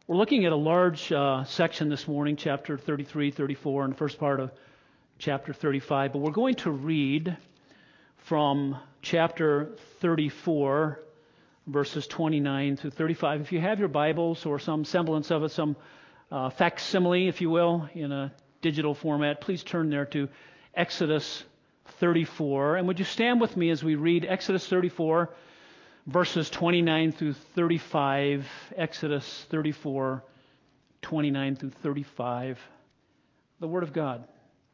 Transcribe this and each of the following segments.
We're looking at a large section this morning, chapter 33, 34, and the first part of chapter 35. But we're going to read from chapter 34, verses 29 through 35. If you have your Bibles or some semblance of it, some facsimile, if you will, in a digital format, please turn there to Exodus 34. And would you stand with me as we read Exodus 34, verses 29 through 35, Exodus 34, 29 through 35, the Word of God.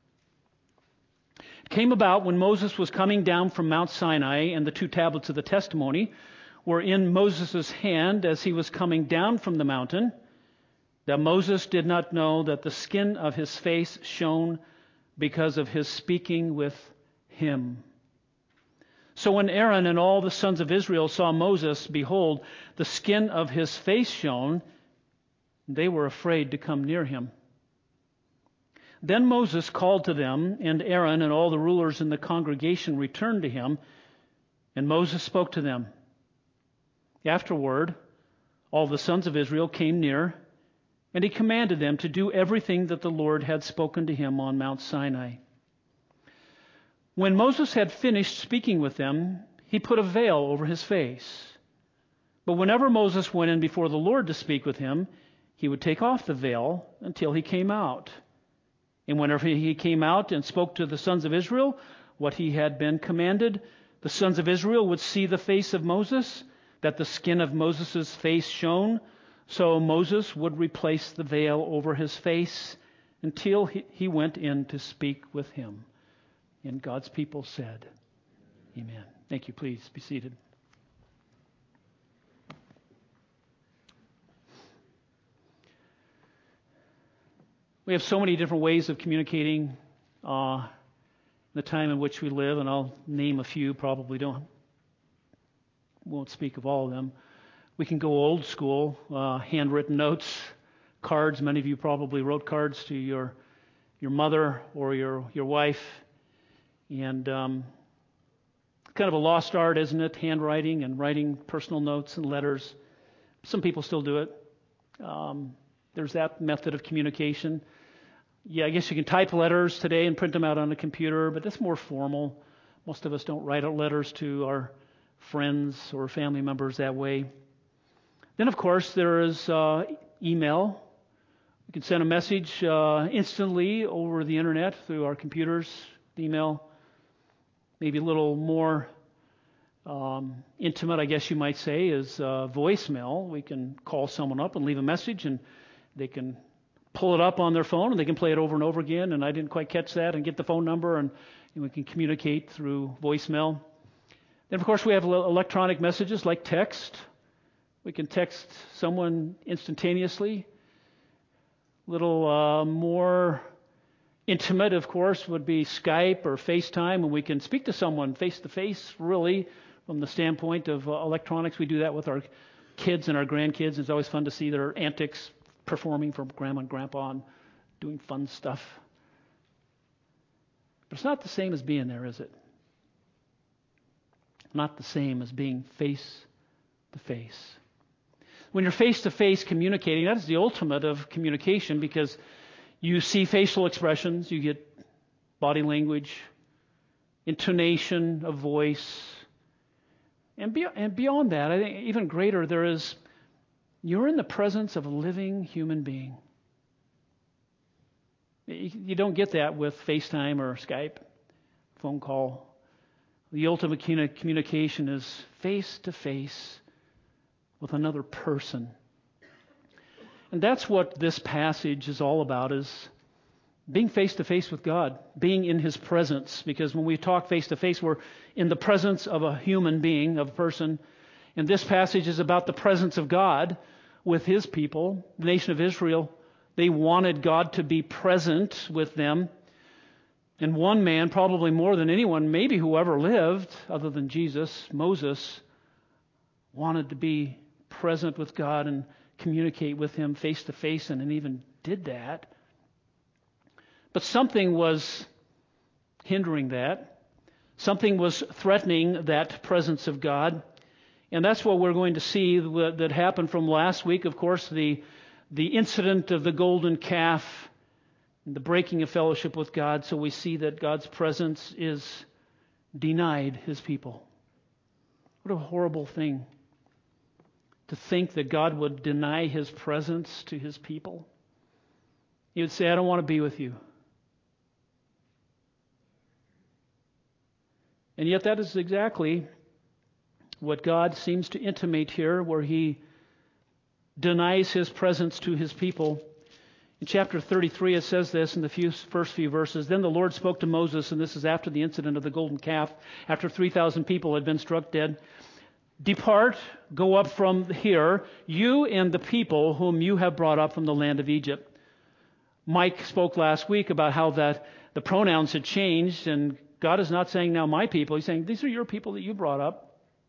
It came about when Moses was coming down from Mount Sinai, and the two tablets of the testimony were in Moses' hand as he was coming down from the mountain, that Moses did not know that the skin of his face shone because of his speaking with him. So when Aaron and all the sons of Israel saw Moses, behold, the skin of his face shone, they were afraid to come near him. Then Moses called to them, and Aaron and all the rulers in the congregation returned to him, and Moses spoke to them. Afterward, all the sons of Israel came near, and he commanded them to do everything that the Lord had spoken to him on Mount Sinai. When Moses had finished speaking with them, he put a veil over his face. But whenever Moses went in before the Lord to speak with him, he would take off the veil until he came out. And whenever he came out and spoke to the sons of Israel what he had been commanded, the sons of Israel would see the face of Moses, that the skin of Moses' face shone. So Moses would replace the veil over his face until he went in to speak with him. And God's people said, Amen. Thank you. Please be seated. We have so many different ways of communicating in the time in which we live, and I'll name a few. Probably won't speak of all of them. We can go old school, handwritten notes, cards. Many of you probably wrote cards to your mother or your wife. And kind of a lost art, isn't it? Handwriting and writing personal notes and letters. Some people still do it. There's that method of communication. Yeah, I guess you can type letters today and print them out on a computer, but that's more formal. Most of us don't write out letters to our friends or family members that way. Then, of course, there is email. We can send a message instantly over the internet through our computers, email. Maybe a little more intimate, I guess you might say, is voicemail. We can call someone up and leave a message, and they can pull it up on their phone, and they can play it over and over again, and I didn't quite catch that, and get the phone number, and we can communicate through voicemail. Then, of course, we have electronic messages like text. We can text someone instantaneously. A little more intimate, of course, would be Skype or FaceTime, and we can speak to someone face-to-face, really, from the standpoint of electronics. We do that with our kids and our grandkids. It's always fun to see their antics performing for Grandma and Grandpa and doing fun stuff. But it's not the same as being there, is it? Not the same as being face-to-face. When you're face-to-face communicating, that is the ultimate of communication, because you see facial expressions, you get body language, intonation of voice. And beyond that, I think even greater, you're in the presence of a living human being. You don't get that with FaceTime or Skype, phone call. The ultimate communication is face-to-face with another person. And that's what this passage is all about, is being face-to-face with God, being in His presence. Because when we talk face-to-face, we're in the presence of a human being, of a person. And this passage is about the presence of God with His people, the nation of Israel. They wanted God to be present with them. And one man, probably more than anyone, maybe who ever lived, other than Jesus, Moses, wanted to be present with God and communicate with Him face to face, and even did that. But something was hindering that. Something was threatening that presence of God. And that's what we're going to see that happened from last week. Of course, the the incident of the golden calf, and the breaking of fellowship with God, so we see that God's presence is denied His people. What a horrible thing to think that God would deny His presence to His people. He would say, I don't want to be with you. And yet that is exactly what God seems to intimate here, where He denies His presence to His people. In chapter 33 it says this in the first few verses, Then the Lord spoke to Moses, and this is after the incident of the golden calf, after 3,000 people had been struck dead. Depart, go up from here, you and the people whom you have brought up from the land of Egypt. Mike spoke last week about how that the pronouns had changed, and God is not saying now my people. He's saying these are your people that you brought up.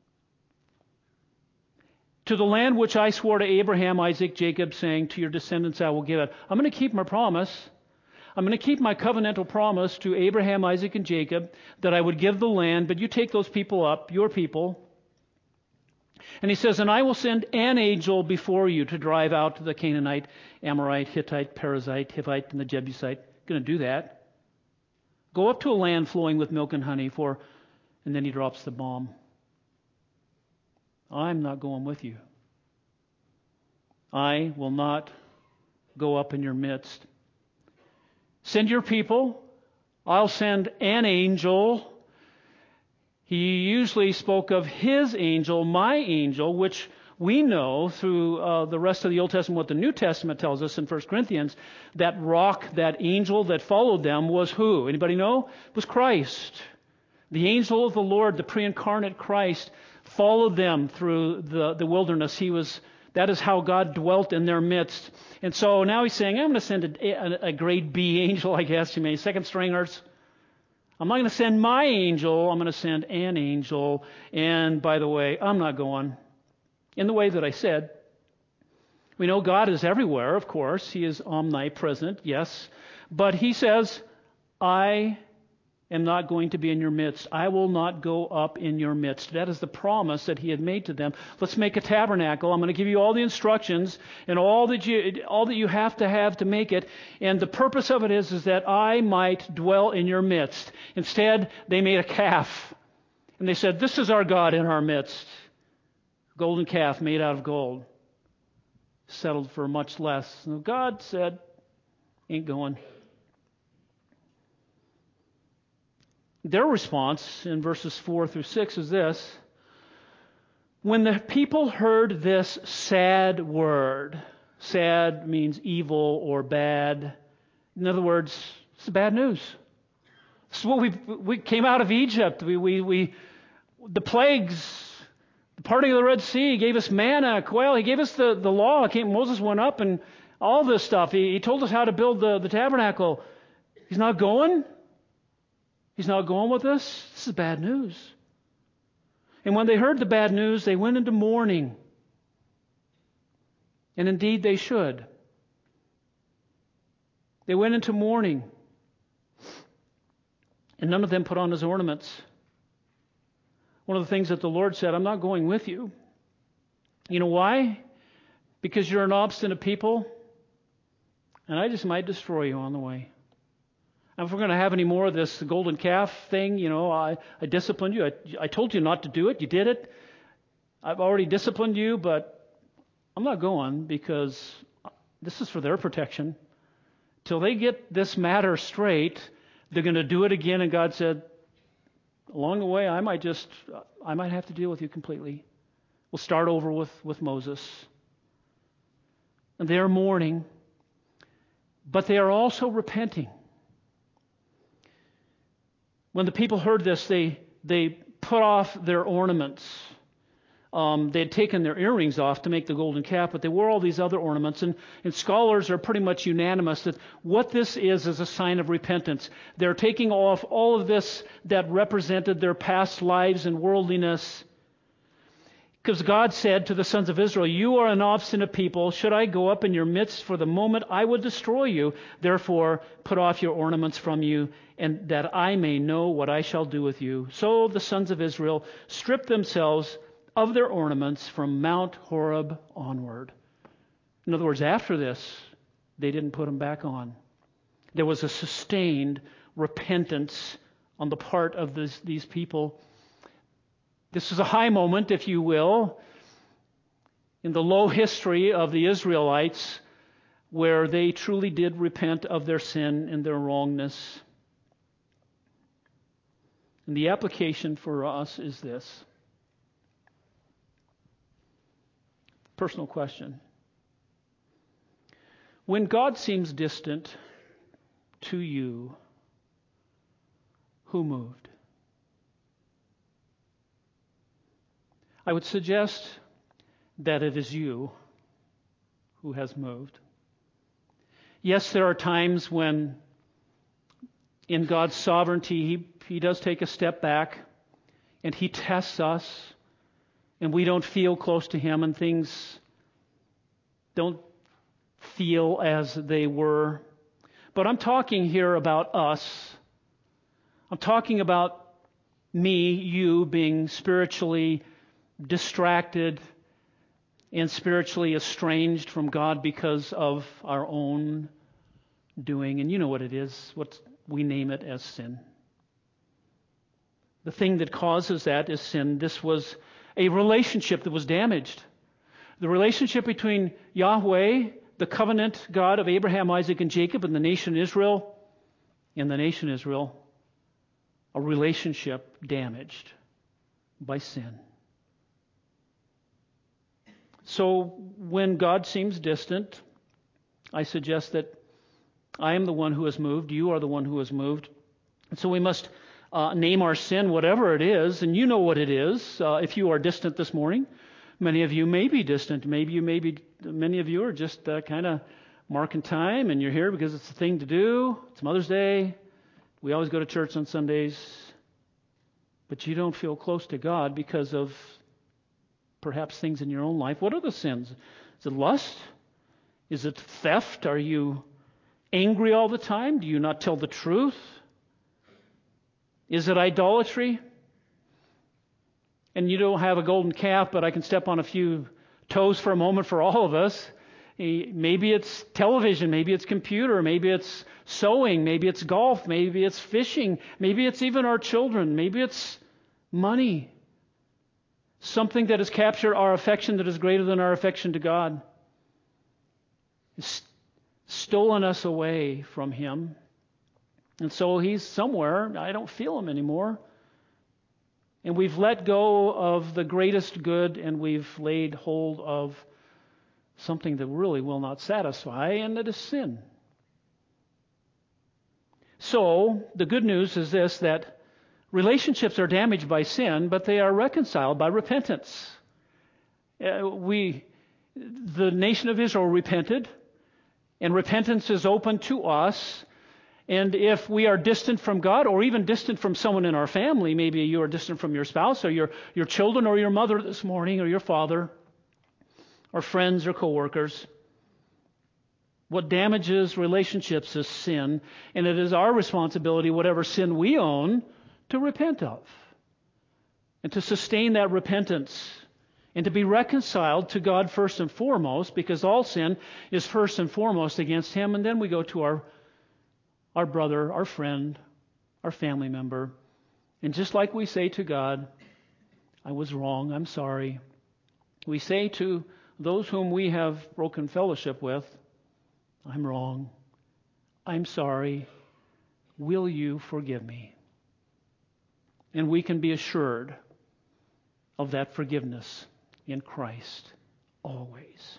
To the land which I swore to Abraham, Isaac, Jacob, saying, to your descendants I will give it. I'm going to keep my promise. I'm going to keep my covenantal promise to Abraham, Isaac, and Jacob that I would give the land, but you take those people up, your people. And He says, and I will send an angel before you to drive out the Canaanite, Amorite, Hittite, Perizzite, Hivite, and the Jebusite. I'm going to do that. Go up to a land flowing with milk and honey, and then He drops the bomb. I'm not going with you. I will not go up in your midst. Send your people. I'll send an angel. He usually spoke of His angel, my angel, which we know through the rest of the Old Testament, what the New Testament tells us in 1 Corinthians, that rock, that angel that followed them was who? Anybody know? It was Christ. The angel of the Lord, the pre-incarnate Christ, followed them through the wilderness. That is how God dwelt in their midst. And so now He's saying, I'm going to send a grade B angel, I guess you may, second stringers. I'm not going to send my angel, I'm going to send an angel. And by the way, I'm not going in the way that I said. We know God is everywhere, of course. He is omnipresent, yes. But He says, I am not going to be in your midst. I will not go up in your midst. That is the promise that He had made to them. Let's make a tabernacle. I'm going to give you all the instructions and all that you have to make it. And the purpose of it is that I might dwell in your midst. Instead, they made a calf. And they said, this is our God in our midst. Golden calf made out of gold. Settled for much less. And God said, ain't going. Their response in verses 4 through 6 is this. When the people heard this sad word, sad means evil or bad. In other words, it's bad news. This is what we came out of Egypt. The plagues, the parting of the Red Sea, gave us manna, quail. He gave us the law. Moses went up and all this stuff. He told us how to build the tabernacle. He's not going? He's not going with us? This is bad news. And when they heard the bad news, they went into mourning. And indeed they should. They went into mourning. And none of them put on his ornaments. One of the things that the Lord said, I'm not going with you. You know why? Because you're an obstinate people, and I just might destroy you on the way. And if we're going to have any more of this golden calf thing, I disciplined you. I told you not to do it. You did it. I've already disciplined you, but I'm not going because this is for their protection. Till they get this matter straight, they're going to do it again. And God said, along the way, I might have to deal with you completely. We'll start over with Moses. And they are mourning, but they are also repenting. When the people heard this, they put off their ornaments. They had taken their earrings off to make the golden calf, but they wore all these other ornaments. And scholars are pretty much unanimous that what this is a sign of repentance. They're taking off all of this that represented their past lives and worldliness. Because God said to the sons of Israel, you are an obstinate people. Should I go up in your midst for the moment, I would destroy you. Therefore, put off your ornaments from you, and that I may know what I shall do with you. So the sons of Israel stripped themselves of their ornaments from Mount Horeb onward. In other words, after this, they didn't put them back on. There was a sustained repentance on the part of these people. This is a high moment, if you will, in the low history of the Israelites, where they truly did repent of their sin and their wrongness. And the application for us is this. Personal question. When God seems distant to you, who moved? I would suggest that it is you who has moved. Yes, there are times when in God's sovereignty He does take a step back and He tests us and we don't feel close to Him and things don't feel as they were. But I'm talking here about us. I'm talking about me, you, being spiritually distracted and spiritually estranged from God because of our own doing. And you know what it is. We name it as sin. The thing that causes that is sin. This was a relationship that was damaged. The relationship between Yahweh, the covenant God of Abraham, Isaac, and Jacob, and the nation Israel, a relationship damaged by sin. So when God seems distant, I suggest that I am the one who has moved. You are the one who has moved. And so we must name our sin, whatever it is, and you know what it is. If you are distant this morning, many of you may be distant. Many of you are just kind of marking time, and you're here because it's the thing to do. It's Mother's Day. We always go to church on Sundays. But you don't feel close to God because of perhaps things in your own life. What are the sins? Is it lust? Is it theft? Are you angry all the time? Do you not tell the truth? Is it idolatry? And you don't have a golden calf, but I can step on a few toes for a moment for all of us. Maybe it's television, maybe it's computer, maybe it's sewing, maybe it's golf, maybe it's fishing, maybe it's even our children, maybe it's money. Something that has captured our affection that is greater than our affection to God. It's stolen us away from Him. And so He's somewhere. I don't feel Him anymore. And we've let go of the greatest good and we've laid hold of something that really will not satisfy, and that is sin. So the good news is this, that relationships are damaged by sin, but they are reconciled by repentance. The nation of Israel repented, and repentance is open to us. And if we are distant from God, or even distant from someone in our family, maybe you are distant from your spouse, or your children, or your mother this morning, or your father, or friends or coworkers. What damages relationships is sin, and it is our responsibility, whatever sin we own, to repent of, and to sustain that repentance, and to be reconciled to God first and foremost, because all sin is first and foremost against Him, and then we go to our brother, our friend, our family member, and just like we say to God, I was wrong, I'm sorry, we say to those whom we have broken fellowship with, I'm wrong, I'm sorry, will you forgive me? And we can be assured of that forgiveness in Christ always.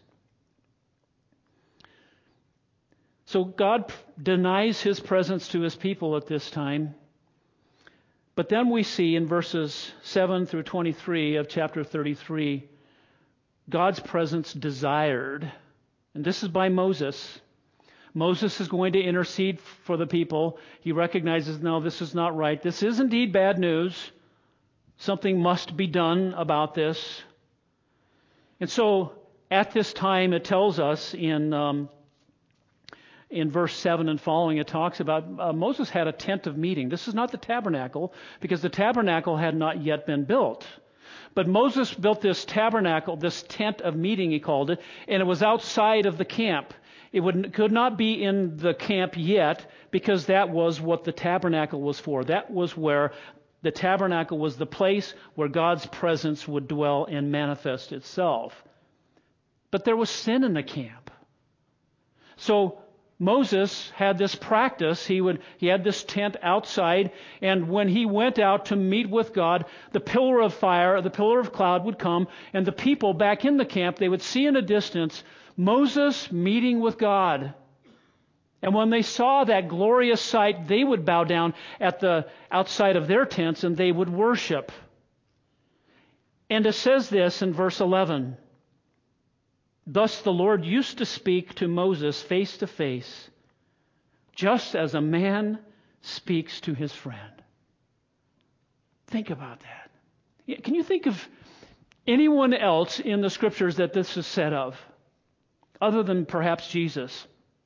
So God denies His presence to His people at this time. But then we see in verses 7 through 23 of chapter 33, God's presence desired. And this is by Moses. Moses is going to intercede for the people. He recognizes, no, this is not right. This is indeed bad news. Something must be done about this. And so at this time, it tells us in verse 7 and following, it talks about Moses had a tent of meeting. This is not the tabernacle, because the tabernacle had not yet been built. But Moses built this tabernacle, this tent of meeting, he called it, and it was outside of the camp. It could not be in the camp yet, because that was what the tabernacle was for. That was where the tabernacle was, the place where God's presence would dwell and manifest itself. But there was sin in the camp. So Moses had this practice. He had this tent outside, and when he went out to meet with God, the pillar of fire, the pillar of cloud would come, and the people back in the camp, they would see in a distance Moses meeting with God. And when they saw that glorious sight, they would bow down at the outside of their tents and they would worship. And it says this in verse 11. Thus the Lord used to speak to Moses face to face, just as a man speaks to his friend. Think about that. Can you think of anyone else in the Scriptures that this is said of, other than perhaps Jesus?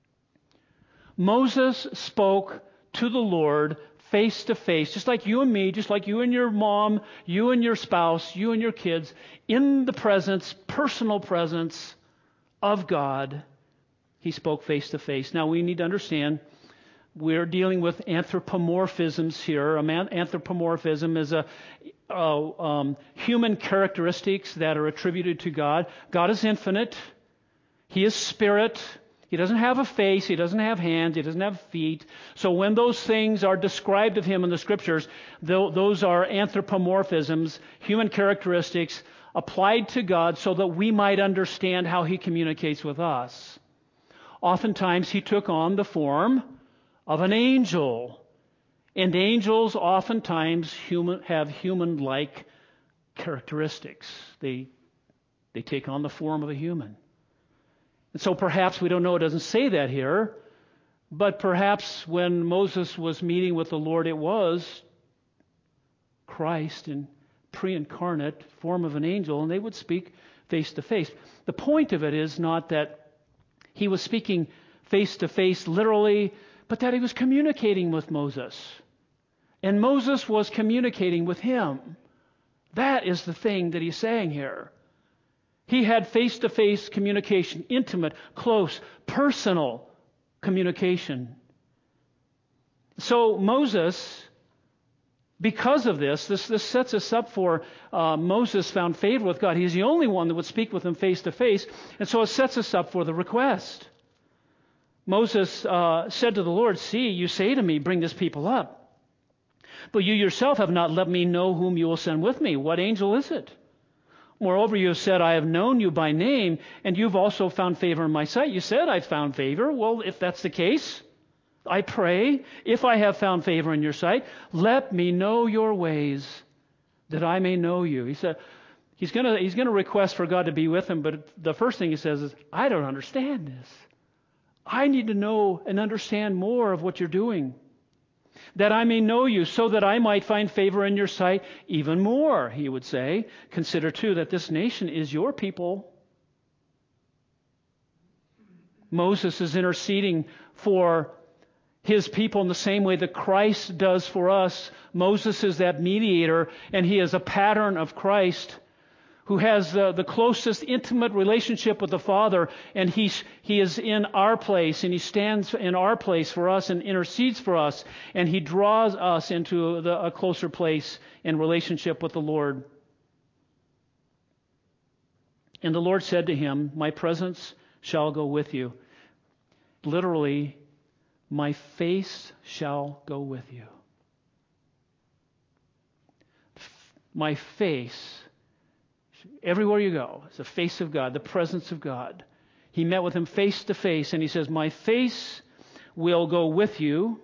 Moses spoke to the Lord face to face, just like you and me, just like you and your mom, you and your spouse, you and your kids, in the presence, personal presence of God. He spoke face to face. Now we need to understand we're dealing with anthropomorphisms here. Anthropomorphism is human characteristics that are attributed to God. God is infinite. He is spirit. He doesn't have a face. He doesn't have hands. He doesn't have feet. So when those things are described of him in the Scriptures, those are anthropomorphisms, human characteristics applied to God so that we might understand how he communicates with us. Oftentimes he took on the form of an angel. And angels oftentimes have human-like characteristics. They take on the form of a human. And so perhaps, we don't know, it doesn't say that here, but perhaps when Moses was meeting with the Lord, it was Christ in pre-incarnate form of an angel, and they would speak face to face. The point of it is not that he was speaking face to face literally, but that he was communicating with Moses. And Moses was communicating with him. That is the thing that he's saying here. He had face-to-face communication, intimate, close, personal communication. So Moses, because of this sets us up for Moses found favor with God. He's the only one that would speak with him face-to-face, and so it sets us up for the request. Moses said to the Lord, "See, you say to me, bring this people up. But you yourself have not let me know whom you will send with me. What angel is it? Moreover, you have said, I have known you by name, and you've also found favor in my sight." You said, "I've found favor." Well, if that's the case, I pray, if I have found favor in your sight, let me know your ways, that I may know you. He said, he's going to request for God to be with him, but the first thing he says is, I don't understand this. I need to know and understand more of what you're doing, that I may know you, so that I might find favor in your sight even more, he would say. Consider, too, that this nation is your people. Moses is interceding for his people in the same way that Christ does for us. Moses is that mediator, and he is a pattern of Christ, who has the closest intimate relationship with the Father, and he is in our place, and he stands in our place for us and intercedes for us, and he draws us into a closer place in relationship with the Lord. And the Lord said to him, "My presence shall go with you." Literally, my face shall go with you. My face. Everywhere you go, it's the face of God, the presence of God. He met with him face to face, and he says, "My face will go with you,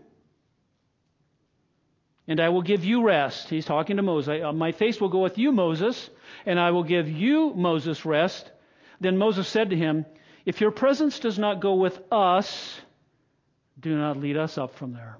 and I will give you rest." He's talking to Moses. "My face will go with you, Moses, and I will give you, Moses, rest." Then Moses said to him, "If your presence does not go with us, do not lead us up from there."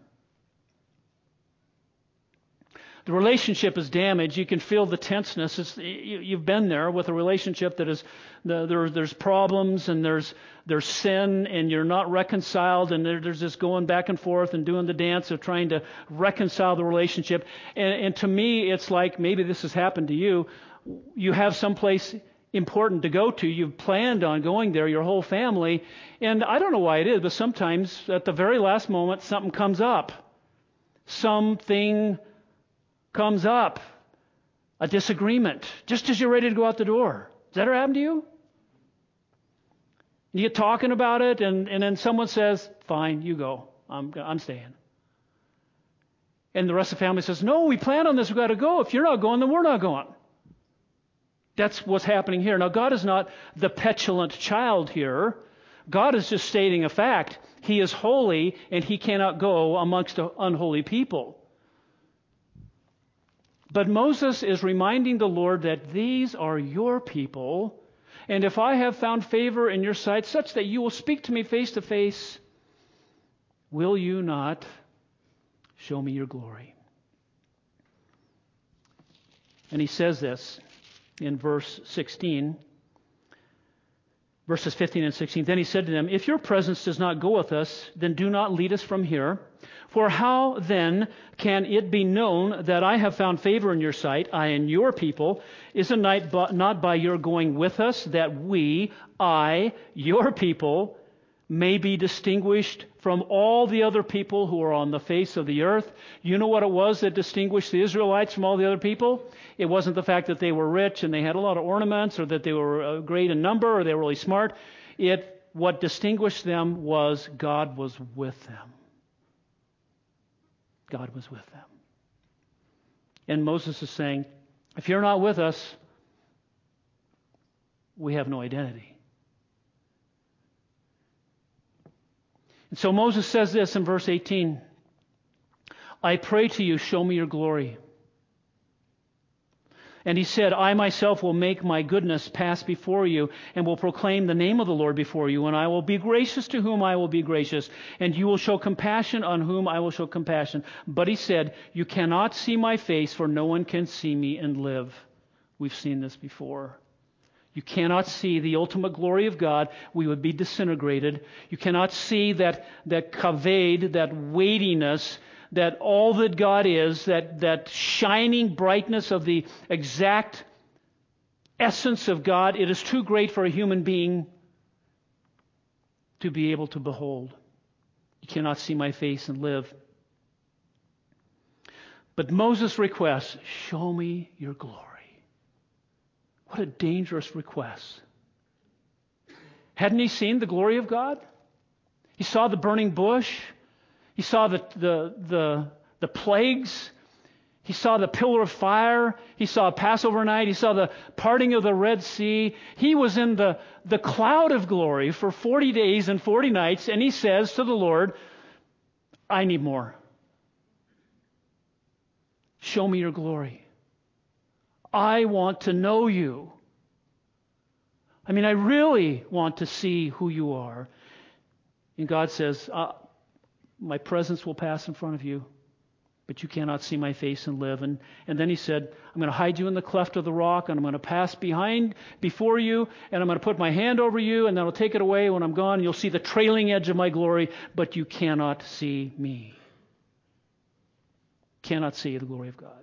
The relationship is damaged. You can feel the tenseness. You've been there with a relationship that is there's problems and there's sin, and you're not reconciled, and there's this going back and forth and doing the dance of trying to reconcile the relationship. And to me, it's like, maybe this has happened to you, you have someplace important to go to. You've planned on going there, your whole family. And I don't know why it is, but sometimes at the very last moment, something comes up. Something comes up. A disagreement, just as you're ready to go out the door. Does that ever happen to you? You get talking about it, and then someone says, fine, you go. I'm staying. And the rest of the family says, no, we planned on this. We've got to go. If you're not going, then we're not going. That's what's happening here. Now, God is not the petulant child here. God is just stating a fact. He is holy, and he cannot go amongst unholy people. But Moses is reminding the Lord that these are your people, and if I have found favor in your sight such that you will speak to me face to face, will you not show me your glory? And he says this in verse 16, verses 15 and 16. Then he said to them, if your presence does not go with us, then do not lead us from here. For how then can it be known that I have found favor in your sight, I and your people? Is it not by your going with us that we, I, your people, may be distinguished from all the other people who are on the face of the earth? You know what it was that distinguished the Israelites from all the other people? It wasn't the fact that they were rich and they had a lot of ornaments, or that they were great in number, or they were really smart. What distinguished them was God was with them. God was with them. And Moses is saying, if you're not with us, we have no identity. And so Moses says this in verse 18, I pray to you, show me your glory. And he said, I myself will make my goodness pass before you, and will proclaim the name of the Lord before you, and I will be gracious to whom I will be gracious, and you will show compassion on whom I will show compassion. But he said, you cannot see my face, for no one can see me and live. We've seen this before. You cannot see the ultimate glory of God. We would be disintegrated. You cannot see that kavod, that weightiness, that all that God is, that shining brightness of the exact essence of God. It is too great for a human being to be able to behold. You cannot see my face and live. But Moses requests, show me your glory. What a dangerous request. Hadn't he seen the glory of God? He saw the burning bush. He saw the plagues. He saw the pillar of fire. He saw Passover night. He saw the parting of the Red Sea. He was in the cloud of glory for 40 days and 40 nights, and he says to the Lord, I need more. Show me your glory. I want to know you. I mean, I really want to see who you are. And God says, my presence will pass in front of you, but you cannot see my face and live. And then he said, I'm going to hide you in the cleft of the rock, and I'm going to pass before you, and I'm going to put my hand over you, and then I'll take it away when I'm gone. You'll see the trailing edge of my glory, but you cannot see me. Cannot see the glory of God.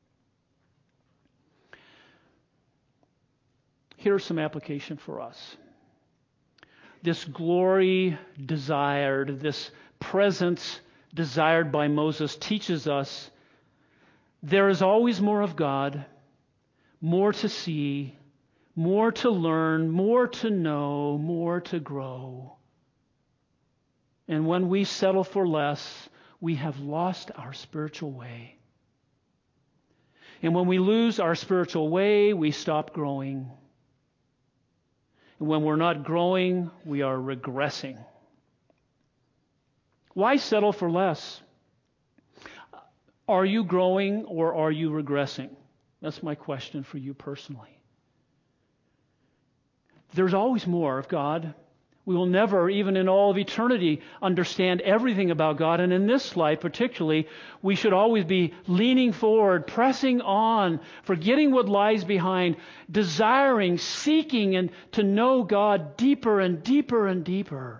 Here's some application for us. This glory desired, this presence desired by Moses teaches us there is always more of God, more to see, more to learn, more to know, more to grow. And when we settle for less, we have lost our spiritual way. And when we lose our spiritual way, we stop growing. And when we're not growing, we are regressing. Why settle for less? Are you growing or are you regressing? That's my question for you personally. There's always more of God. We will never, even in all of eternity, understand everything about God. And in this life particularly, we should always be leaning forward, pressing on, forgetting what lies behind, desiring, seeking, and to know God deeper and deeper and deeper.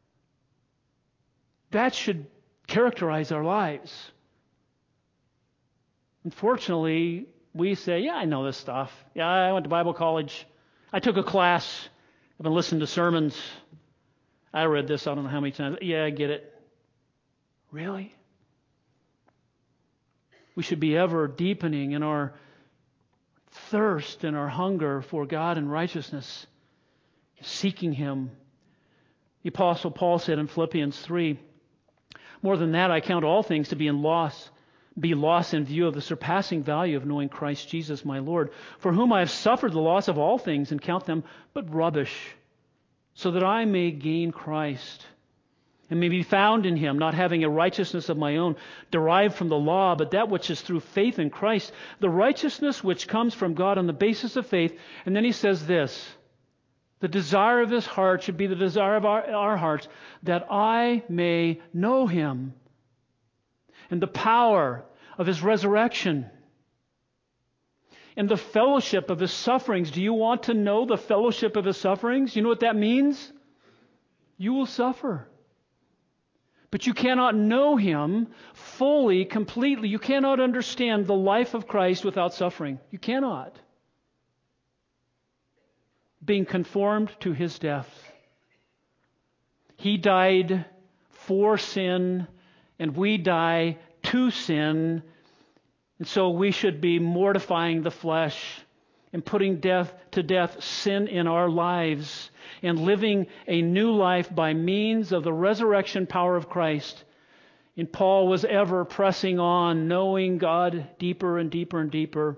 That should characterize our lives. Unfortunately, we say, yeah, I know this stuff. Yeah, I went to Bible college. I took a class. I've been listening to sermons. I read this, I don't know how many times. Yeah, I get it. Really? We should be ever deepening in our thirst and our hunger for God and righteousness, seeking Him. The Apostle Paul said in Philippians 3, more than that, I count all things to be lost in view of the surpassing value of knowing Christ Jesus my Lord, for whom I have suffered the loss of all things and count them but rubbish, so that I may gain Christ and may be found in Him, not having a righteousness of my own derived from the law, but that which is through faith in Christ, the righteousness which comes from God on the basis of faith. And then he says this, the desire of his heart should be the desire of our hearts, that I may know Him and the power of His resurrection and the fellowship of His sufferings. Do you want to know the fellowship of His sufferings? You know what that means? You will suffer. But you cannot know Him fully, completely. You cannot understand the life of Christ without suffering. You cannot. Being conformed to His death. He died for sin, and we die to sin. And so we should be mortifying the flesh and putting to death sin in our lives and living a new life by means of the resurrection power of Christ. And Paul was ever pressing on, knowing God deeper and deeper and deeper,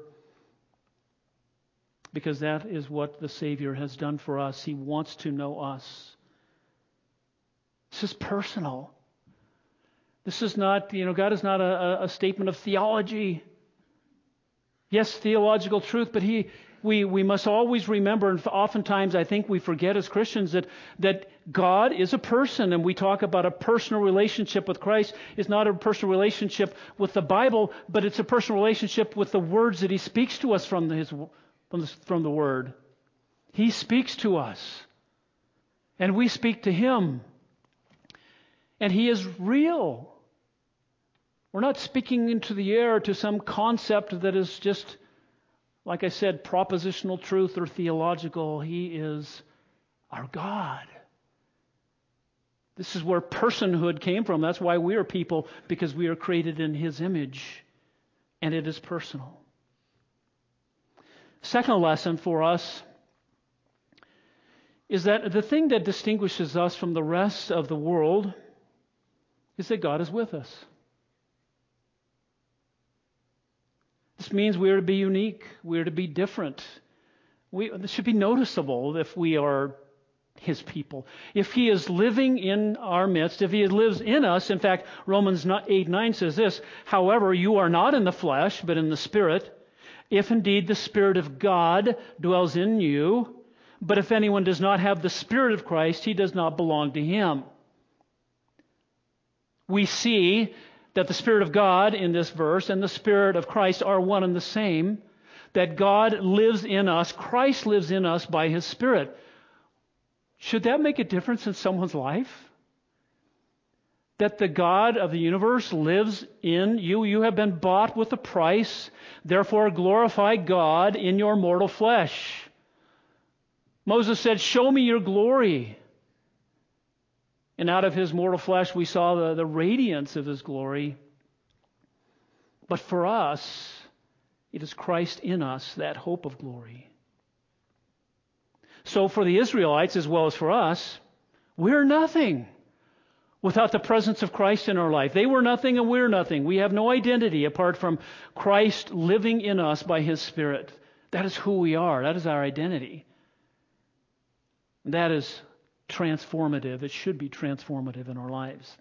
because that is what the Savior has done for us. He wants to know us. This is personal. This is not, God is not a statement of theology. Yes, theological truth, but we must always remember, and oftentimes I think we forget as Christians that God is a person, and we talk about a personal relationship with Christ. It's not a personal relationship with the Bible, but it's a personal relationship with the words that He speaks to us from the Word. He speaks to us, and we speak to Him, and He is real. We're not speaking into the air to some concept that is just, like I said, propositional truth or theological. He is our God. This is where personhood came from. That's why we are people, because we are created in His image, and it is personal. Second lesson for us is that the thing that distinguishes us from the rest of the world is that God is with us. This means we are to be unique. We are to be different. This should be noticeable if we are His people. If He is living in our midst, if He lives in us, in fact, Romans 8:9 says this, however, you are not in the flesh, but in the Spirit, if indeed the Spirit of God dwells in you. But if anyone does not have the Spirit of Christ, he does not belong to Him. We see that the Spirit of God in this verse and the Spirit of Christ are one and the same, that God lives in us, Christ lives in us by His Spirit. Should that make a difference in someone's life? That the God of the universe lives in you. You have been bought with a price, therefore glorify God in your mortal flesh. Moses said, show me your glory. And out of His mortal flesh we saw the radiance of His glory. But for us, it is Christ in us, that hope of glory. So for the Israelites as well as for us, we're nothing without the presence of Christ in our life. They were nothing and we're nothing. We have no identity apart from Christ living in us by His Spirit. That is who we are. That is our identity. That is transformative. It should be transformative in our lives.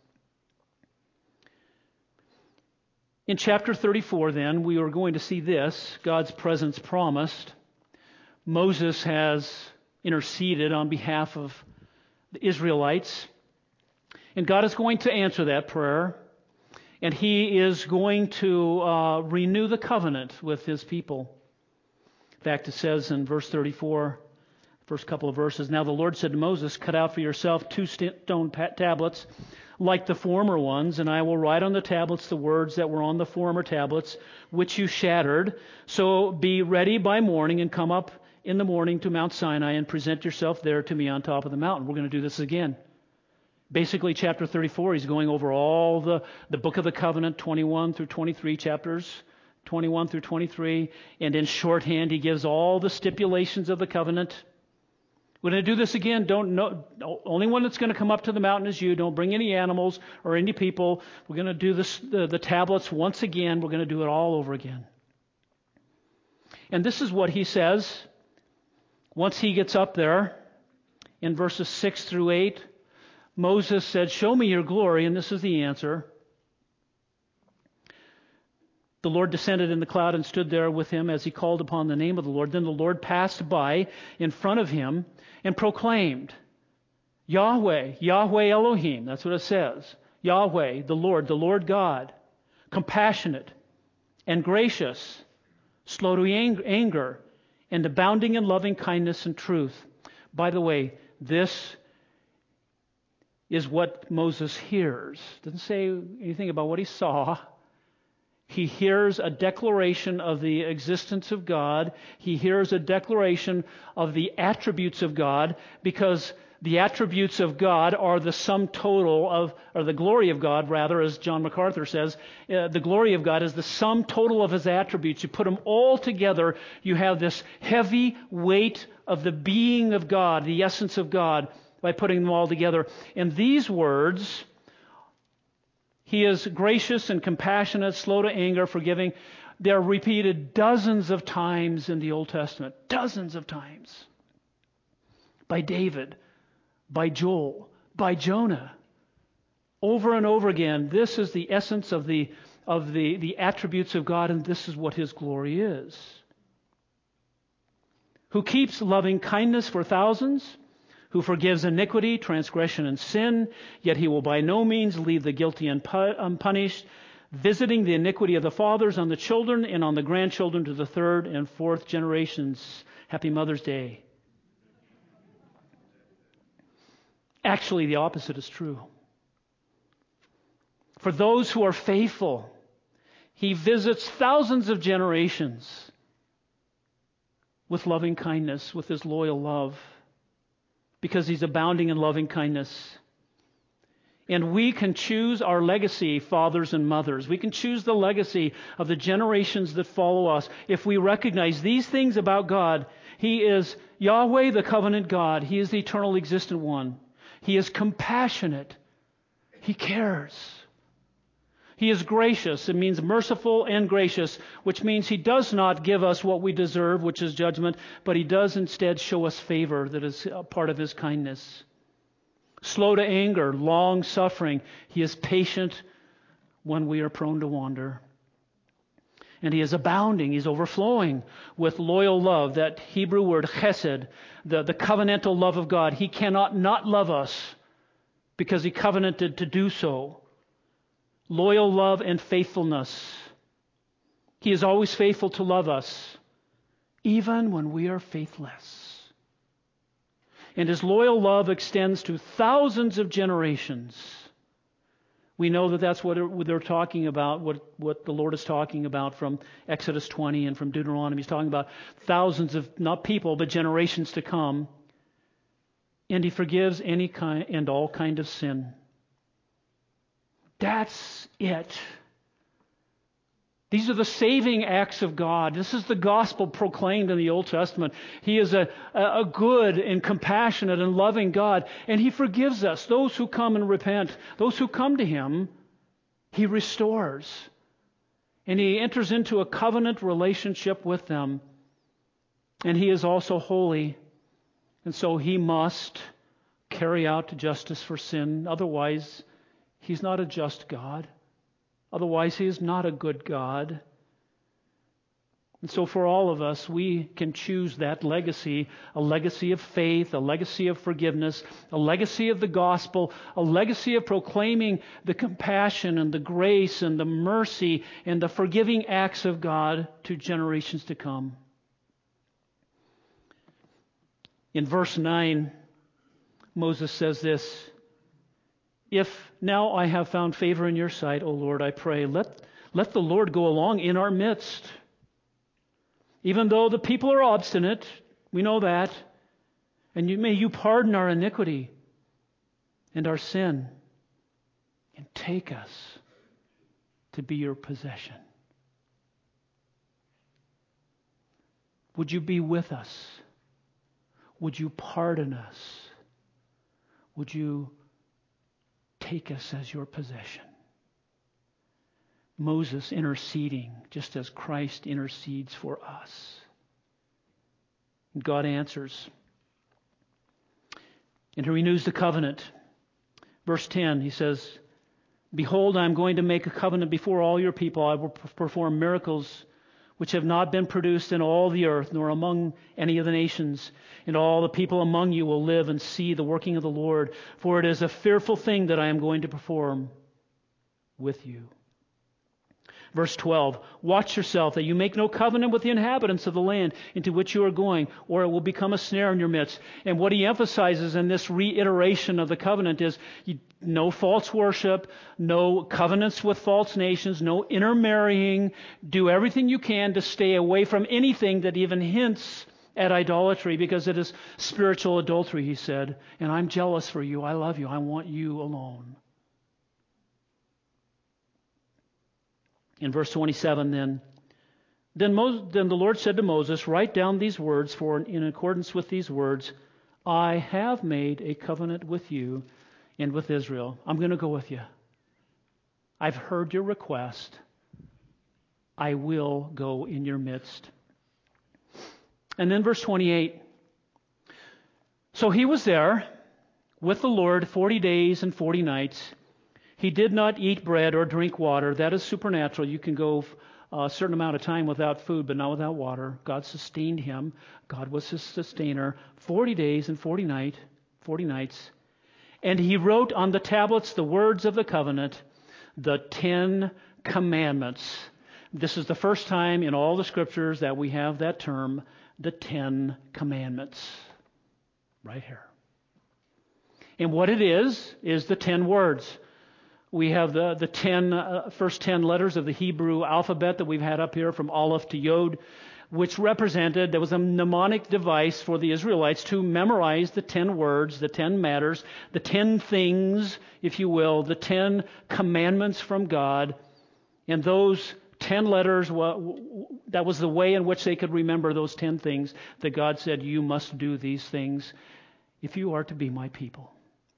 In chapter 34, then, we are going to see this, God's presence promised. Moses has interceded on behalf of the Israelites, and God is going to answer that prayer, and He is going to renew the covenant with His people. In fact, it says in verse 34, first couple of verses, now the Lord said to Moses, cut out for yourself 2 stone tablets like the former ones, and I will write on the tablets the words that were on the former tablets, which you shattered. So be ready by morning and come up in the morning to Mount Sinai and present yourself there to me on top of the mountain. We're going to do this again. Basically, chapter 34, he's going over all the book of the covenant, 21 through 23 chapters, 21 through 23. And in shorthand, he gives all the stipulations of the covenant. We're going to do this again. Only one that's going to come up to the mountain is you. Don't bring any animals or any people. We're going to do this, the tablets once again. We're going to do it all over again. And this is what he says once he gets up there in verses 6 through 8. Moses said, "Show me your glory," and this is the answer. The Lord descended in the cloud and stood there with him as he called upon the name of the Lord. Then the Lord passed by in front of him and proclaimed, "Yahweh, Yahweh Elohim," that's what it says. Yahweh, the Lord God, compassionate and gracious, slow to anger, and abounding in loving kindness and truth. By the way, this is what Moses hears. Doesn't say anything about what he saw. He hears a declaration of the existence of God. He hears a declaration of the attributes of God, because the attributes of God are the sum total of, or the glory of God, rather, as John MacArthur says, the glory of God is the sum total of his attributes. You put them all together, you have this heavy weight of the being of God, the essence of God, by putting them all together. And these words, he is gracious and compassionate, slow to anger, forgiving, they're repeated dozens of times in the Old Testament. Dozens of times. By David, by Joel, by Jonah. Over and over again, this is the essence of the attributes of God, and this is what his glory is. Who keeps loving kindness for thousands, who forgives iniquity, transgression, and sin, yet he will by no means leave the guilty unpunished, visiting the iniquity of the fathers on the children and on the grandchildren to the third and fourth generations. Happy Mother's Day. Actually, the opposite is true. For those who are faithful, he visits thousands of generations with loving kindness, with his loyal love, because he's abounding in loving kindness. And we can choose our legacy, fathers and mothers. We can choose the legacy of the generations that follow us if we recognize these things about God. He is Yahweh, the covenant God. He is the eternal existent one. He is compassionate. He cares. He is gracious. It means merciful and gracious, which means he does not give us what we deserve, which is judgment, but he does instead show us favor that is a part of his kindness. Slow to anger, long-suffering. He is patient when we are prone to wander. And he is abounding, he's overflowing with loyal love, that Hebrew word chesed, the covenantal love of God. He cannot not love us because he covenanted to do so. Loyal love and faithfulness. He is always faithful to love us, even when we are faithless. And his loyal love extends to thousands of generations. We know that that's what they're talking about, what the Lord is talking about from Exodus 20 and from Deuteronomy. He's talking about thousands of, not people, but generations to come. And he forgives any kind and all kind of sin. That's it. These are the saving acts of God. This is the gospel proclaimed in the Old Testament. He is a good and compassionate and loving God, and he forgives us. Those who come and repent, those who come to him, he restores. And he enters into a covenant relationship with them. And he is also holy. And so he must carry out justice for sin. Otherwise, he's not a just God. Otherwise, he is not a good God. And so for all of us, we can choose that legacy, a legacy of faith, a legacy of forgiveness, a legacy of the gospel, a legacy of proclaiming the compassion and the grace and the mercy and the forgiving acts of God to generations to come. In verse 9, Moses says this, If now I have found favor in your sight, O Lord, I pray, let the Lord go along in our midst. Even though the people are obstinate, we know that, and may you pardon our iniquity and our sin, and take us to be your possession. Would you be with us? Would you pardon us? Would you take us as your possession? Moses interceding just as Christ intercedes for us. And God answers. And he renews the covenant. Verse 10, he says, Behold, I am going to make a covenant before all your people. I will perform miracles which have not been produced in all the earth, nor among any of the nations. And all the people among you will live and see the working of the Lord. For it is a fearful thing that I am going to perform with you. Verse 12, Watch yourself that you make no covenant with the inhabitants of the land into which you are going, or it will become a snare in your midst. And what he emphasizes in this reiteration of the covenant is no false worship, no covenants with false nations, no intermarrying. Do everything you can to stay away from anything that even hints at idolatry, because it is spiritual adultery, he said. And I'm jealous for you. I love you. I want you alone. In verse 27, then the Lord said to Moses, Write down these words, for in accordance with these words, I have made a covenant with you and with Israel. I'm going to go with you. I've heard your request. I will go in your midst. And then verse 28. So he was there with the Lord 40 days and 40 nights. He did not eat bread or drink water. That is supernatural. You can go a certain amount of time without food, but not without water. God sustained him. God was his sustainer. 40 days and 40 nights. And he wrote on the tablets the words of the covenant, the 10 commandments. This is the first time in all the scriptures that we have that term, the 10 commandments. Right here. And what it is the 10 words. We have the first 10 letters of the Hebrew alphabet that we've had up here from Aleph to Yod, which represented, there was a mnemonic device for the Israelites to memorize the 10 words, the 10 matters, the 10 things, if you will, the 10 commandments from God. And those 10 letters, that was the way in which they could remember those 10 things that God said, you must do these things if you are to be my people.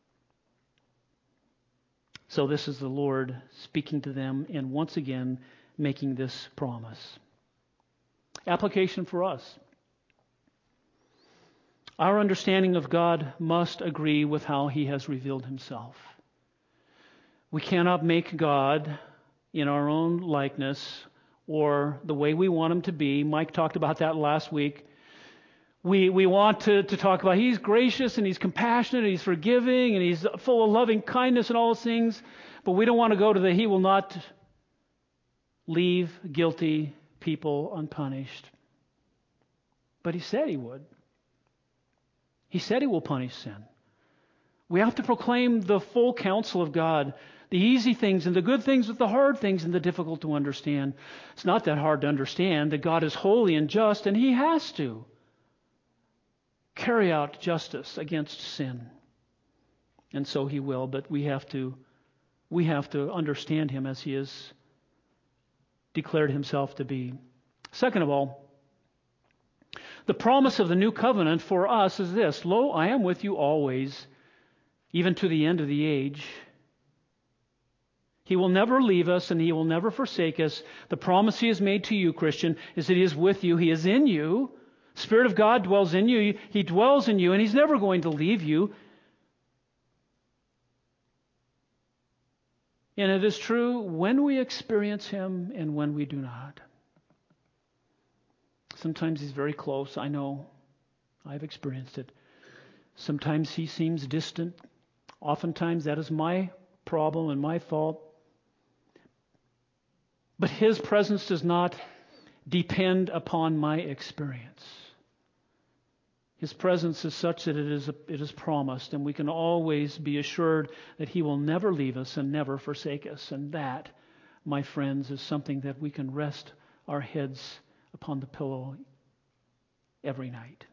So this is the Lord speaking to them and once again making this promise. Application for us. Our understanding of God must agree with how he has revealed himself. We cannot make God in our own likeness or the way we want him to be. Mike talked about that last week. We want to talk about he's gracious and he's compassionate and he's forgiving and he's full of loving kindness and all those things, but we don't want to go to he will not leave guilty people unpunished. But he said he would. He said he will punish sin. We have to proclaim the full counsel of God, the easy things and the good things with the hard things and the difficult to understand. It's not that hard to understand that God is holy and just, and he has to carry out justice against sin. And so he will, but we have to understand him as he has declared himself to be. Second of all, the promise of the new covenant for us is this: Lo, I am with you always, even to the end of the age. He will never leave us and he will never forsake us. The promise he has made to you, Christian, is that he is with you. He is in you. Spirit of God dwells in you. He dwells in you, and he's never going to leave you. And it is true when we experience him and when we do not. Sometimes he's very close. I know. I've experienced it. Sometimes he seems distant. Oftentimes that is my problem and my fault. But his presence does not depend upon my experience. His presence is such that it is promised, and we can always be assured that He will never leave us and never forsake us. And that, my friends, is something that we can rest our heads upon the pillow every night.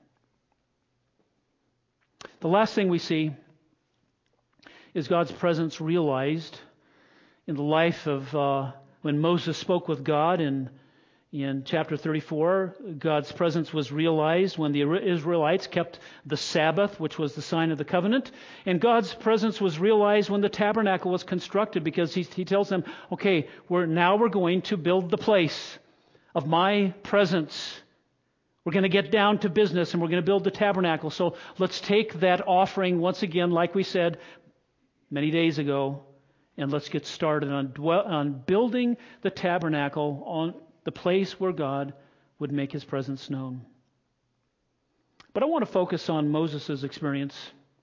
The last thing we see is God's presence realized in the life of when Moses spoke with God in chapter 34. God's presence was realized when the Israelites kept the Sabbath, which was the sign of the covenant. And God's presence was realized when the tabernacle was constructed, because he tells them, okay, we're going to build the place of my presence. We're going to get down to business, and we're going to build the tabernacle. So let's take that offering once again, like we said many days ago, and let's get started on building the tabernacle on the place where God would make His presence known. But I want to focus on Moses' experience.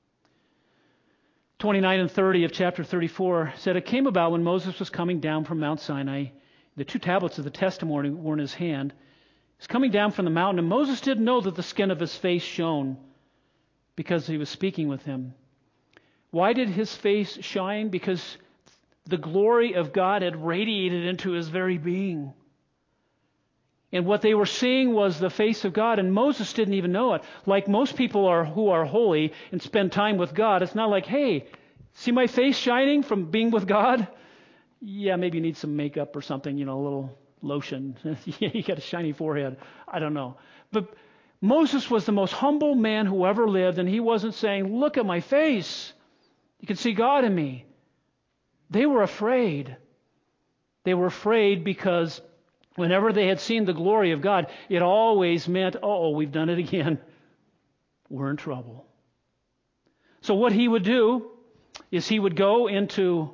29 and 30 of chapter 34 said, "It came about when Moses was coming down from Mount Sinai, the 2 tablets of the testimony were in his hand. He's coming down from the mountain, and Moses didn't know that the skin of his face shone, because he was speaking with him." Why did his face shine? Because the glory of God had radiated into his very being. And what they were seeing was the face of God, and Moses didn't even know it. Like most people who are holy and spend time with God, it's not like, hey, see my face shining from being with God? Yeah, maybe you need some makeup or something, a little lotion. You got a shiny forehead. I don't know. But Moses was the most humble man who ever lived, and he wasn't saying, look at my face. You can see God in me. They were afraid. They were afraid because whenever they had seen the glory of God, it always meant, we've done it again. We're in trouble. So what he would do is he would go into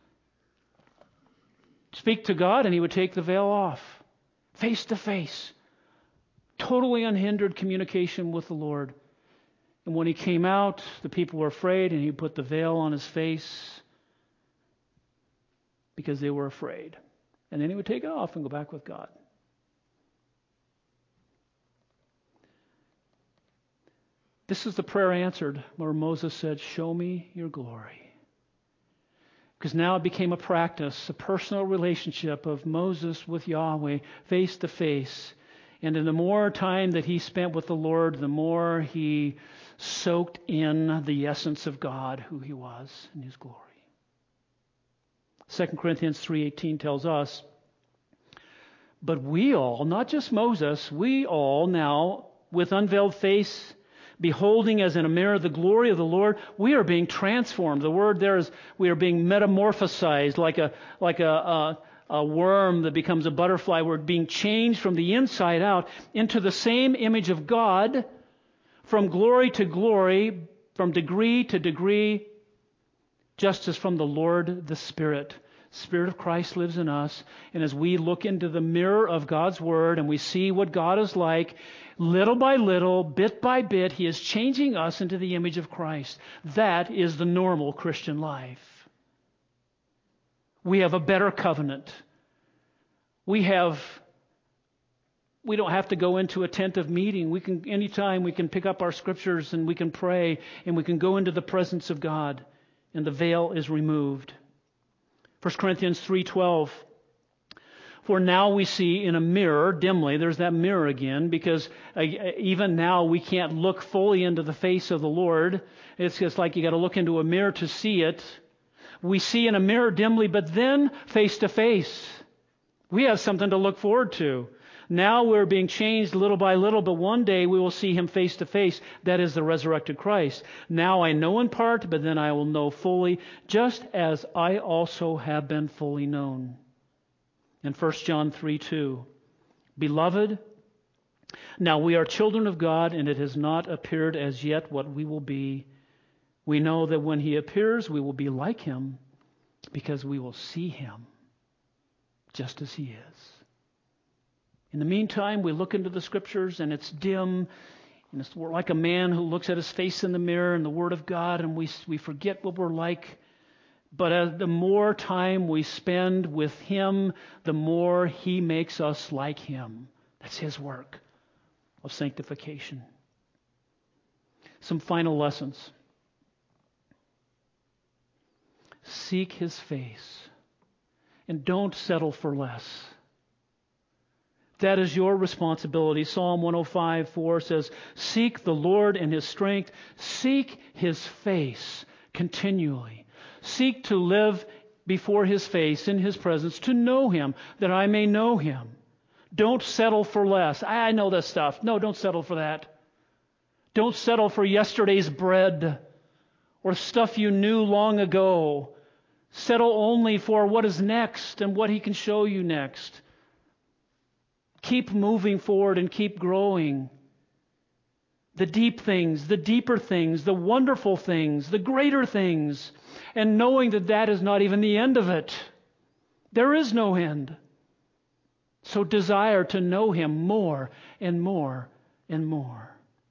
speak to God, and he would take the veil off, face to face, totally unhindered communication with the Lord. And when he came out, the people were afraid, and he put the veil on his face because they were afraid. And then he would take it off and go back with God. This is the prayer answered where Moses said, "Show me your glory." Because now it became a practice, a personal relationship of Moses with Yahweh face to face. And in the more time that he spent with the Lord, the more he soaked in the essence of God, who he was, and his glory. 2 Corinthians 3:18 tells us, "But we all," not just Moses, "we all now, with unveiled face, beholding as in a mirror the glory of the Lord, we are being transformed." The word there is we are being metamorphosized, like a worm that becomes a butterfly. We're being changed from the inside out into the same image of God, from glory to glory, from degree to degree, just as from the Lord the Spirit. Spirit of Christ lives in us, and as we look into the mirror of God's Word and we see what God is like, little by little, bit by bit, He is changing us into the image of Christ. That is the normal Christian life. We have a better covenant. We don't have to go into a tent of meeting. Anytime we can pick up our scriptures and we can pray and we can go into the presence of God, and the veil is removed. 1 Corinthians 3:12. "For now we see in a mirror dimly," there's that mirror again, because even now we can't look fully into the face of the Lord. It's just like you got to look into a mirror to see it. We see in a mirror dimly, but then face to face. We have something to look forward to. Now we're being changed little by little, but one day we will see Him face to face. That is the resurrected Christ. "Now I know in part, but then I will know fully, just as I also have been fully known." And 1 John 3:2, "Beloved, now we are children of God, and it has not appeared as yet what we will be. We know that when He appears, we will be like Him, because we will see Him just as He is." In the meantime, we look into the Scriptures, and it's dim, and we're like a man who looks at his face in the mirror and the Word of God, and we forget what we're like. But the more time we spend with Him, the more He makes us like Him. That's His work of sanctification. Some final lessons. Seek His face, and don't settle for less. That is your responsibility. Psalm 105:4 says, "Seek the Lord in His strength. Seek His face continually. Seek to live before His face, in His presence, to know Him, that I may know Him." Don't settle for less. I know this stuff. No, don't settle for that. Don't settle for yesterday's bread or stuff you knew long ago. Settle only for what is next and what He can show you next. Keep moving forward and keep growing. The deep things, the deeper things, the wonderful things, the greater things, and knowing that that is not even the end of it. There is no end. So desire to know Him more and more and more.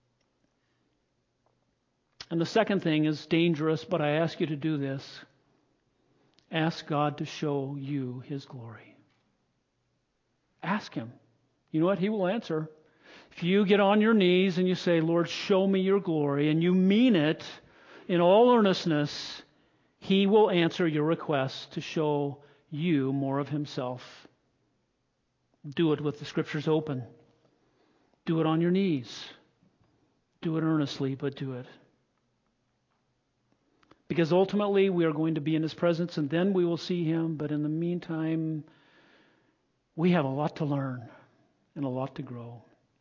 And the second thing is dangerous, but I ask you to do this. Ask God to show you His glory. Ask Him. You know what? He will answer. If you get on your knees and you say, "Lord, show me your glory," and you mean it in all earnestness, He will answer your request to show you more of Himself. Do it with the Scriptures open. Do it on your knees. Do it earnestly, but do it. Because ultimately we are going to be in His presence and then we will see Him. But in the meantime, we have a lot to learn and a lot to grow.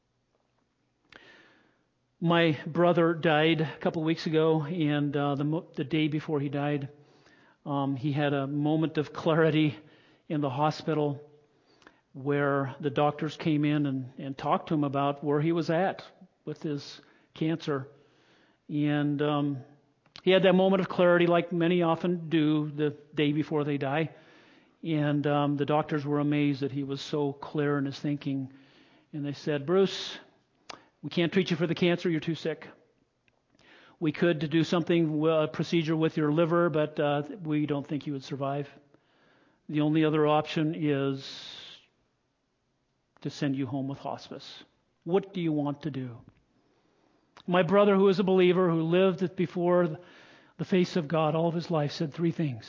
My brother died a couple of weeks ago, and the day before he died, he had a moment of clarity in the hospital where the doctors came in and talked to him about where he was at with his cancer. And he had that moment of clarity like many often do the day before they die. And the doctors were amazed that he was so clear in his thinking. And they said, "Bruce, we can't treat you for the cancer. You're too sick. We could do something, a procedure with your liver, but we don't think you would survive. The only other option is to send you home with hospice. What do you want to do?" My brother, who is a believer, who lived before the face of God all of his life, said three things.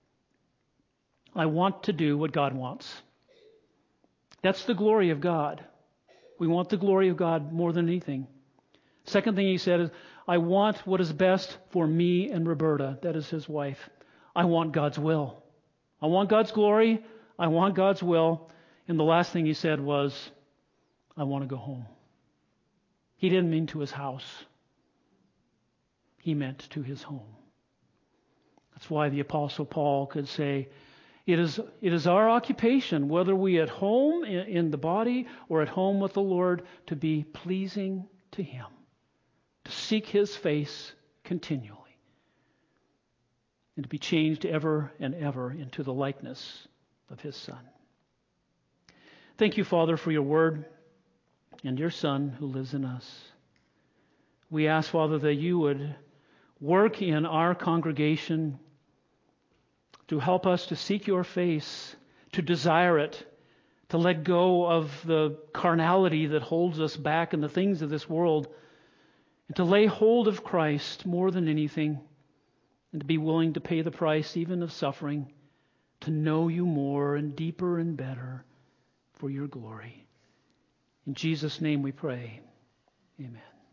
I want to do what God wants. That's the glory of God. We want the glory of God more than anything. Second thing he said is, I want what is best for me and Roberta. That is his wife. I want God's will. I want God's glory. I want God's will. And the last thing he said was, I want to go home. He didn't mean to his house. He meant to his home. That's why the Apostle Paul could say, it is our occupation, whether we at home in the body or at home with the Lord, to be pleasing to Him, to seek His face continually, and to be changed ever and ever into the likeness of His Son. Thank you, Father, for your word and your Son who lives in us. We ask, Father, that you would work in our congregation to help us to seek your face, to desire it, to let go of the carnality that holds us back in the things of this world, and to lay hold of Christ more than anything, and to be willing to pay the price even of suffering, to know you more and deeper and better for your glory. In Jesus' name we pray. Amen.